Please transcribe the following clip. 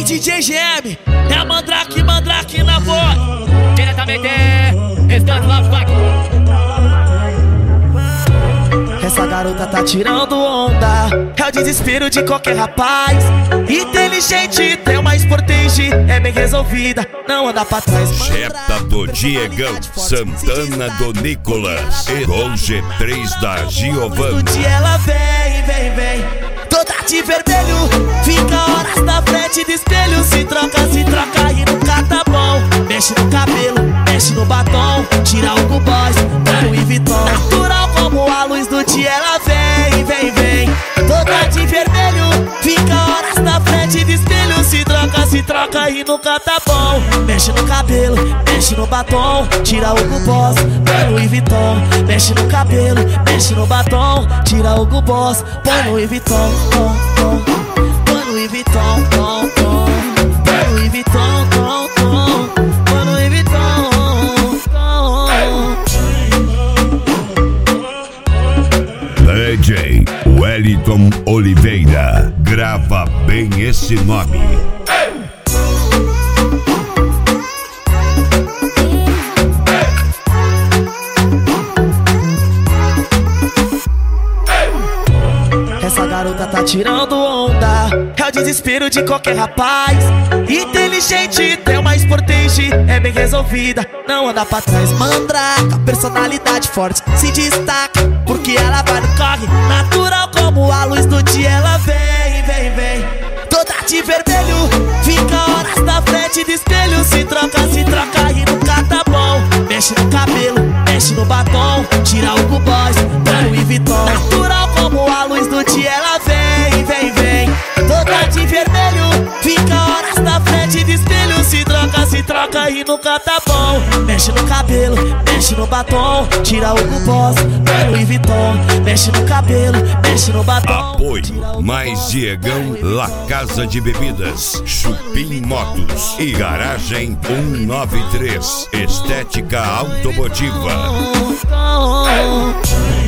DJ GM, é Mandrake, Mandrake na voz. Diretamente, Restante Love Pack. Essa garota tá tirando onda, é o desespero de qualquer rapaz. Inteligente, tem uma Sportage, é bem resolvida, não anda pra trás. Jetta do Diegão, Santana do Nicolas e Gol G3 da Giovanna. Um dia ela vem, toda de vermelho, fica horas na frente do espelho. Se troca e nunca tá bom. Mexe no cabelo, mexe no batom, tira o Hugo Boss, tá no Louis Vuitton. Natural como a luz do dia, ela vem, toda de vermelho, fica horas na frente do espelho. Se troca e nunca tá bom. Mexe no cabelo, mexe no batom, tira o Hugo Boss, põe no Louis Vuitton. Mexe no cabelo, mexe no batom, tira o Hugo Boss, põe no Louis Vuitton. Põe no Louis Vuitton, põe no Louis Vuitton, põe no Louis Vuitton. DJ Wellington Oliveira, grava bem esse nome. Essa garota tá tirando onda, é o desespero de qualquer rapaz. Inteligente, tem uma Sportage, é bem resolvida, não anda pra trás. Mandraka, personalidade forte, se destaca, porque ela vai no corre. Natural como a luz do dia, ela vem, toda de vermelho, fica horas na frente do espelho. Se troca e nunca tá bom. Mexe no cabelo, mexe no batom, tira o Hugo Boss, põe no Louis Vuitton. Natural como a luz do dia, ela vem, toda de vermelho, fica horas na frente do espelho. Se troca e nunca tá bom. Mexe no cabelo, mexe no batom, tira o Hugo Boss, põe no Louis Vuitton. Mexe no cabelo, mexe no batom. Apoio Mais Diegão, La Casa de Bebidas, Chupim Motos e Garagem 193, Estética Automotiva.